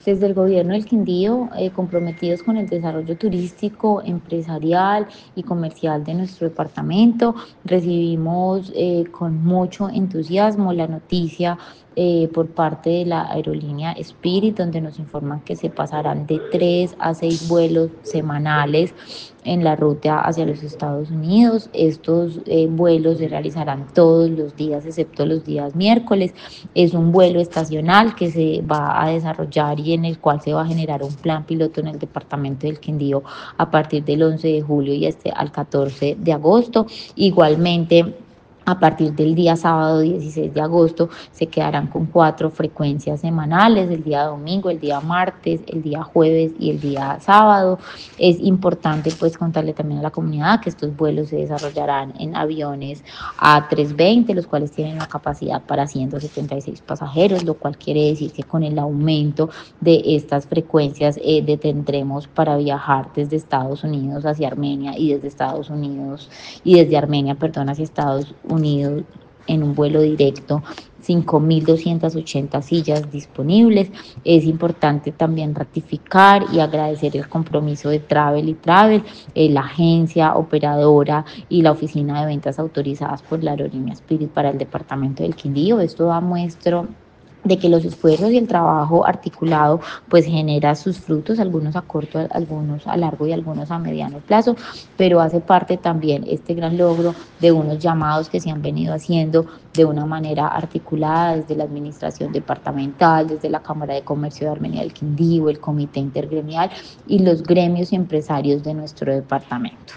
Desde el gobierno del Quindío, comprometidos con el desarrollo turístico, empresarial y comercial de nuestro departamento, recibimos con mucho entusiasmo la noticia por parte de la aerolínea Spirit, donde nos informan que se pasarán de 3 a 6 vuelos semanales en la ruta hacia los Estados Unidos. Estos vuelos se realizarán todos los días, excepto los días miércoles. Es un vuelo estacional que se va a desarrollar y en el cual se va a generar un plan piloto en el departamento del Quindío a partir del 11 de julio y al 14 de agosto. Igualmente, a partir del día sábado 16 de agosto se quedarán con 4 frecuencias semanales, el día domingo, el día martes, el día jueves y el día sábado. Es importante pues contarle también a la comunidad que estos vuelos se desarrollarán en aviones A320, los cuales tienen una capacidad para 176 pasajeros, lo cual quiere decir que con el aumento de estas frecuencias detendremos para viajar desde Estados Unidos hacia Armenia y desde Estados Unidos y desde Armenia, perdón, hacia Estados Unidos en un vuelo directo 5.280 sillas disponibles. Es importante también ratificar y agradecer el compromiso de Travel y Travel, la agencia operadora y la oficina de ventas autorizadas por la aerolínea Spirit para el departamento del Quindío. Esto da muestra de que los esfuerzos y el trabajo articulado pues genera sus frutos, algunos a corto, algunos a largo y algunos a mediano plazo, pero hace parte también este gran logro de unos llamados que se han venido haciendo de una manera articulada desde la administración departamental, desde la Cámara de Comercio de Armenia del Quindío, el Comité Intergremial y los gremios y empresarios de nuestro departamento.